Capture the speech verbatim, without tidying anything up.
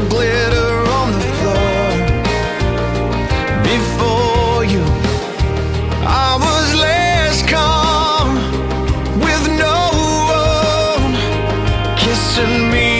glitter on the floor. Before you, I was less calm, with no one kissing me